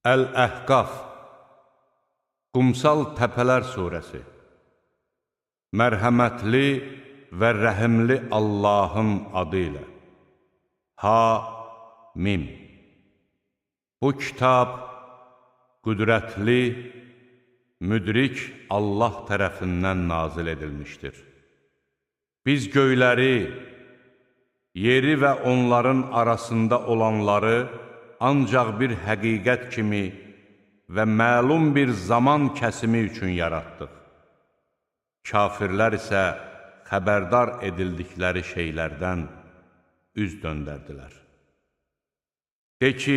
Əl-Əhqaf Qumsal Təpələr Suresi Mərhəmətli və rəhimli Allahın adı ilə Ha-Mim Bu kitab qüdrətli, müdrik Allah tərəfindən nazil edilmişdir. Biz göyləri, yeri və onların arasında olanları ancaq bir həqiqət kimi və məlum bir zaman kəsimi üçün yaratdıq. Kafirlər isə xəbərdar edildikləri şeylərdən üz döndərdilər. De ki,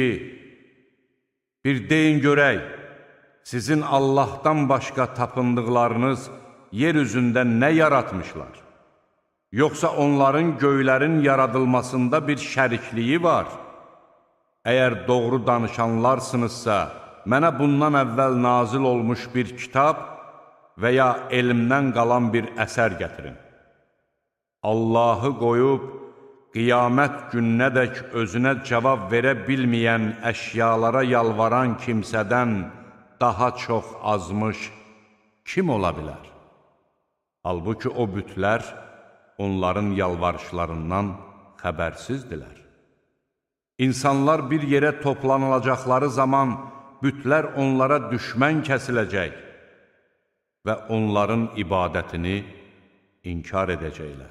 bir deyin görək, sizin Allahdan başqa tapındıqlarınız yer üzündə nə yaratmışlar? Yoxsa onların göylərin yaradılmasında bir şərikliyi var? Əgər doğru danışanlarsınızsa, mənə bundan əvvəl nazil olmuş bir kitab və ya elmdən qalan bir əsər gətirin. Allahı qoyub, qiyamət gününədək özünə cavab verə bilməyən əşyalara yalvaran kimsədən daha çox azmış kim ola bilər? Halbuki o bütlər onların yalvarışlarından xəbərsizdirlər. İnsanlar bir yerə toplanılacaqları zaman bütlər onlara düşmən kəsiləcək və onların ibadətini inkar edəcəklər.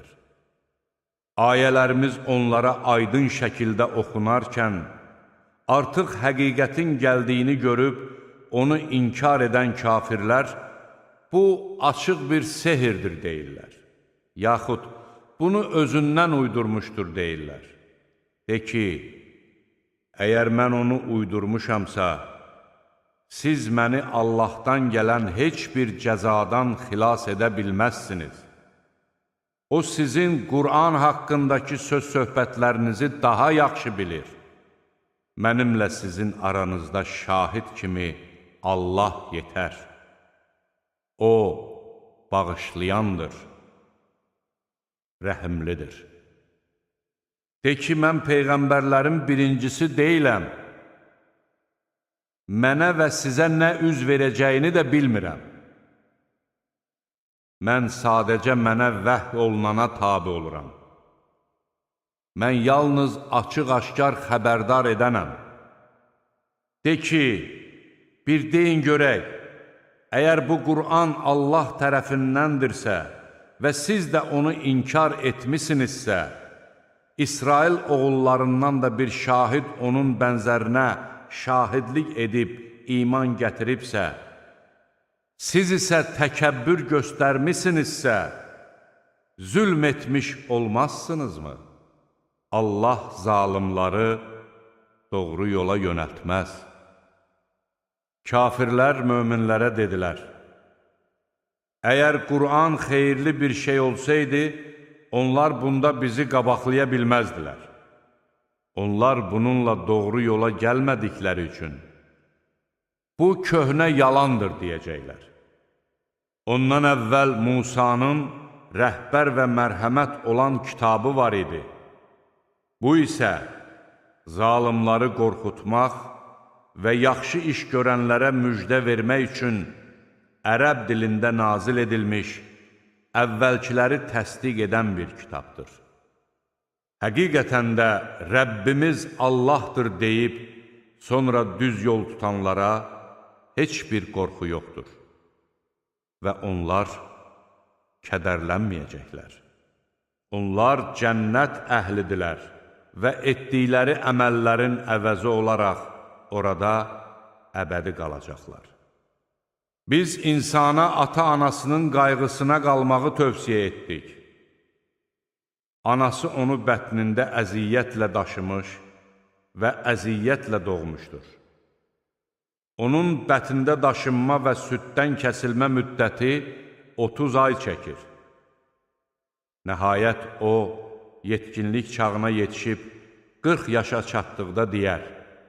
Ayələrimiz onlara aydın şəkildə oxunarkən, artıq həqiqətin gəldiyini görüb, onu inkar edən kafirlər, bu açıq bir sehirdir deyirlər. Yaxud, bunu özündən uydurmuşdur deyirlər. De ki, əgər mən onu uydurmuşamsa, siz məni Allahdan gələn heç bir cəzadan xilas edə bilməzsiniz. O, sizin Qur'an haqqındakı söz-söhbətlərinizi daha yaxşı bilir. Mənimlə sizin aranızda şahid kimi Allah yetər. O, bağışlayandır, rəhimlidir. De ki, mən peyğəmbərlərin birincisi deyiləm. Mənə və sizə nə üz verəcəyini də bilmirəm. Mən sadəcə mənə vəhy olunana tabi oluram. Mən yalnız açıq-aşkar xəbərdar edənəm. De ki, bir deyin görək, əgər bu Qur'an Allah tərəfindəndirsə və siz də onu inkar etmisinizsə, İsrail oğullarından da bir şahid onun bənzərinə şahidlik edib iman gətiribsə, siz isə təkəbbür göstərmisinizsə, zülm etmiş olmazsınızmı? Allah zalımları doğru yola yönəltməz. Kafirlər möminlərə dedilər, əgər Qur'an xeyirli bir şey olsaydı, onlar bunda bizi qabaqlaya bilməzdilər. Onlar bununla doğru yola gəlmədikləri üçün, bu köhnə yalandır deyəcəklər. Ondan əvvəl Musanın rəhbər və mərhəmət olan kitabı var idi. Bu isə zalımları qorxutmaq və yaxşı iş görənlərə müjdə vermək üçün ərəb dilində nazil edilmiş, əvvəlkiləri təsdiq edən bir kitabdır. Həqiqətən də Rəbbimiz Allahdır deyib, sonra düz yol tutanlara heç bir qorxu yoxdur və onlar kədərlənməyəcəklər. Onlar cənnət əhlidirlər və etdikləri əməllərin əvəzi olaraq orada əbədi qalacaqlar. Biz insana ata-anasının qayğısına qalmağı tövsiyə etdik. Anası onu bətnində əziyyətlə daşımış və əziyyətlə doğmuşdur. Onun bətində daşınma və süddən kəsilmə müddəti 30 ay çəkir. Nəhayət o, yetkinlik çağına yetişib 40 yaşa çatdıqda deyər,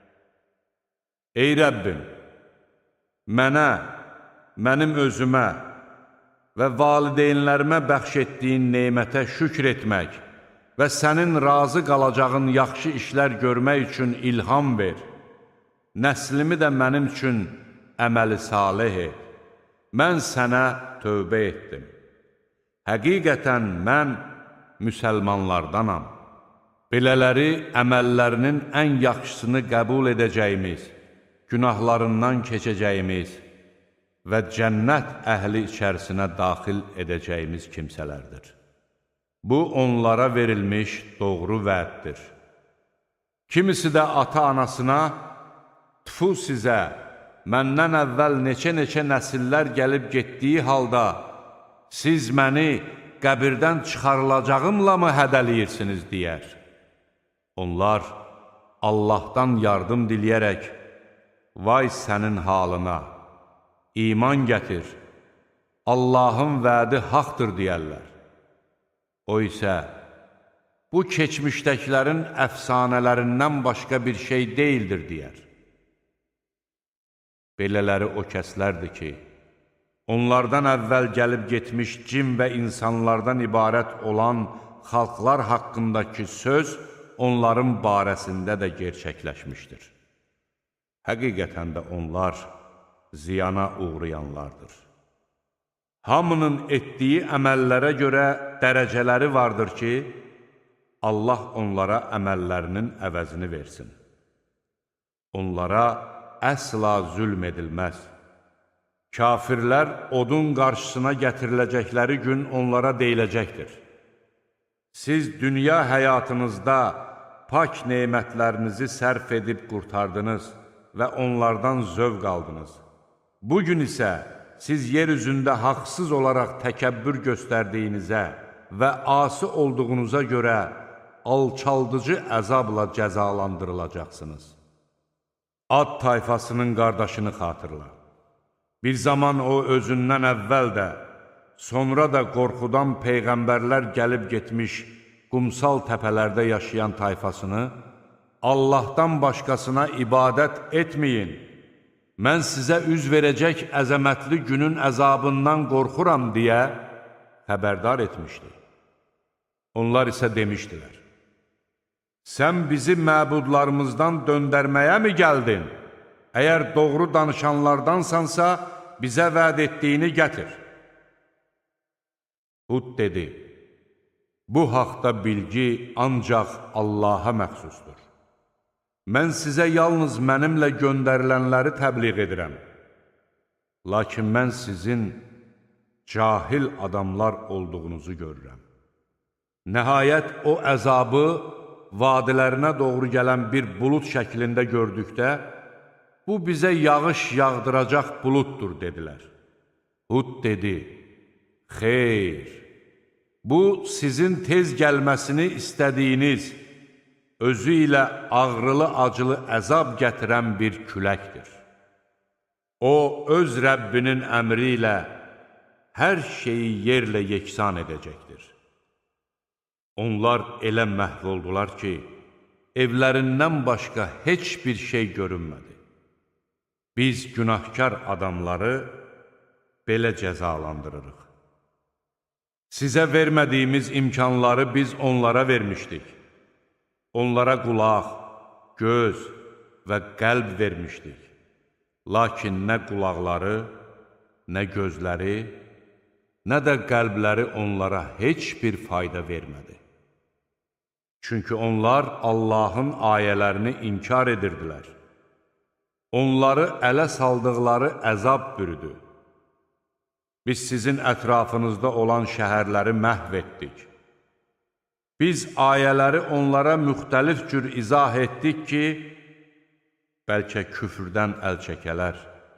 Ey Rəbbim, mənə, mənim özümə və valideynlərimə bəxş etdiyin neymətə şükr etmək və sənin razı qalacağın yaxşı işlər görmək üçün ilham ver. nəslimi də mənim üçün əməli salih et. Mən sənə tövbə etdim. Həqiqətən mən müsəlmanlardanam. Belələri əməllərinin ən yaxşısını qəbul edəcəyimiz, günahlarından keçəcəyimiz və cənnət əhli içərisinə daxil edəcəyimiz kimsələrdir. Bu, onlara verilmiş doğru vəddir. Kimisi də ata-anasına, tüfu sizə, məndən əvvəl neçə-neçə nəsillər gəlib getdiyi halda, siz məni qəbirdən çıxarılacağımla mı hədəliyirsiniz, deyər. Onlar Allahdan yardım diləyərək, vay sənin halına, iman gətir, Allahın vədi haqdır deyərlər. O isə, bu keçmişdəkilərin əfsanələrindən başqa bir şey deyildir, deyər. Belələri o kəslərdir ki, onlardan əvvəl gəlib getmiş cin və insanlardan ibarət olan xalqlar haqqındakı söz onların barəsində də gerçəkləşmişdir. Həqiqətən də onlar ziyana uğrayanlardır. Hamının etdiyi əməllərə görə dərəcələri vardır ki, Allah onlara əməllərinin əvəzini versin. Onlara əsla zülm edilməz. Kafirlər odun qarşısına gətiriləcəkləri gün onlara deyiləcəkdir. Siz dünya həyatınızda pak nemətlərinizi sərf edib qurtardınız və onlardan zövq aldınız. Bugün isə siz yer üzündə haqsız olaraq təkəbbür göstərdiyinizə və asi olduğunuza görə alçaldıcı əzabla cəzalandırılacaqsınız. Ad tayfasının qardaşını xatırla. Bir zaman o özündən əvvəl də, sonra da qorxudan peyğəmbərlər gəlib getmiş qumsal təpələrdə yaşayan tayfasını Allahdan başqasına ibadət etməyin. Mən sizə üz verəcək əzəmətli günün əzabından qorxuram deyə xəbərdar etmişdi. Onlar isə demişdilər, sən bizi məbudlarımızdan döndərməyə mi gəldin? Əgər doğru danışanlardansansa, bizə vəd etdiyini gətir. Hud dedi, bu haqda bilgi ancaq Allaha məxsusdur. Mən sizə yalnız mənimlə göndərilənləri təbliğ edirəm. Lakin mən sizin cahil adamlar olduğunuzu görürəm. Nəhayət o əzabı vadilərinə doğru gələn bir bulud şəklində gördükdə, bu bizə yağış yağdıracaq buluddur, dedilər. Hud dedi, xeyr, bu sizin tez gəlməsini istədiyiniz, özü ilə ağrılı-acılı əzab gətirən bir küləkdir. O, öz Rəbbinin əmri ilə hər şeyi yerlə yeksan edəcəkdir. Onlar elə məhv oldular ki, evlərindən başqa heç bir şey görünmədi. Biz günahkar adamları belə cəzalandırırıq. Sizə vermədiyimiz imkanları biz onlara vermişdik. Onlara qulaq, göz və qəlb vermişdik. Lakin nə qulaqları, nə gözləri, nə də qəlbləri onlara heç bir fayda vermədi. Çünki onlar Allahın ayələrini inkar edirdilər. Onları ələ saldıqları əzab bürüdü. Biz sizin ətrafınızda olan şəhərləri məhv etdik. Biz ayələri onlara müxtəlif cür izah etdik ki, bəlkə küfrdən əl çəkələr.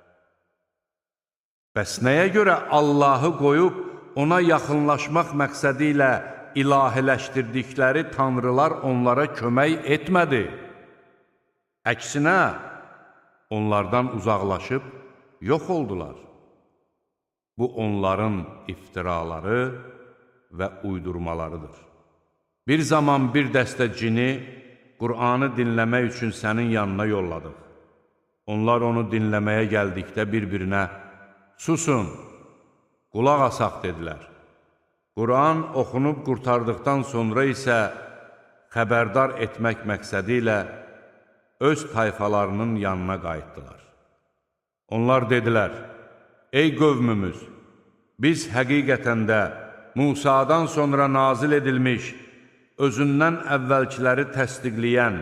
Bəs nəyə görə Allahı qoyub ona yaxınlaşmaq məqsədi ilə ilahiləşdirdikləri tanrılar onlara kömək etmədi? Əksinə, onlardan uzaqlaşıb yox oldular. Bu, onların iftiraları və uydurmalarıdır. Bir zaman bir dəstə cini Qur'anı dinləmək üçün sənin yanına yolladıq. Onlar onu dinləməyə gəldikdə bir-birinə, susun, qulaq asaq dedilər. Qur'an oxunub qurtardıqdan sonra isə xəbərdar etmək məqsədi ilə öz tayfalarının yanına qayıtdılar. Onlar dedilər, ey qövmümüz, biz həqiqətən də Musadan sonra nazil edilmiş, özündən əvvəlkiləri təsdiqləyən,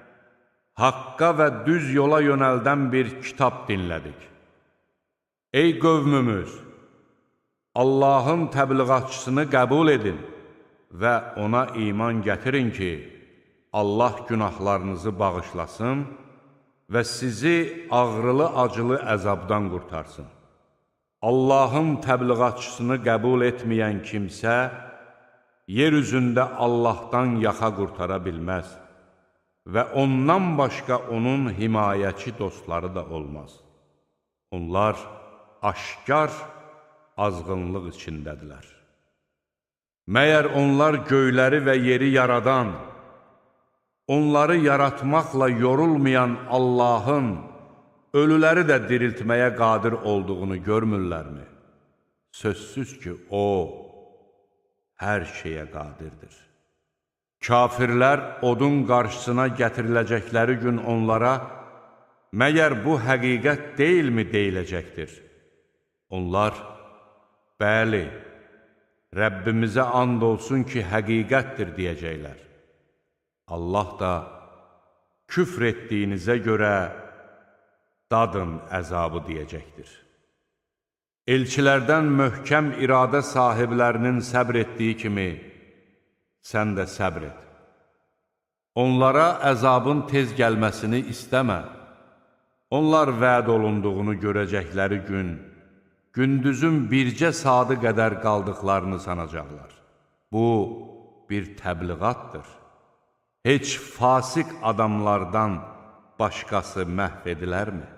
haqqa və düz yola yönəldən bir kitab dinlədik. Ey qövmümüz, Allahın təbliğatçısını qəbul edin və ona iman gətirin ki, Allah günahlarınızı bağışlasın və sizi ağrılı-acılı əzabdan qurtarsın. Allahın təbliğatçısını qəbul etməyən kimsə, yer üzündə Allahdan yaxa qurtara bilməz və ondan başqa onun himayəçi dostları da olmaz. Onlar aşkar azğınlıq içindədirlər. Məyər onlar göyləri və yeri yaradan, onları yaratmaqla yorulmayan Allahın ölüləri də diriltməyə qadir olduğunu görmürlərmi? Sözsüz ki, O hər şeyə qadirdir. Kafirlər odun qarşısına gətiriləcəkləri gün onlara, məyər bu həqiqət deyilmi deyiləcəkdir? Onlar, bəli, Rəbbimizə and olsun ki, həqiqətdir deyəcəklər. Allah da, küfr etdiyinizə görə dadın əzabı deyəcəkdir. Elçilərdən möhkəm iradə sahiblərinin səbr etdiyi kimi, sən də səbr et. Onlara əzabın tez gəlməsini istəmə. Onlar vəd olunduğunu görəcəkləri gün, gündüzün bircə saatı qədər qaldıqlarını sanacaqlar. Bu, bir təbliğatdır. Heç fasik adamlardan başqası məhv edilərmi?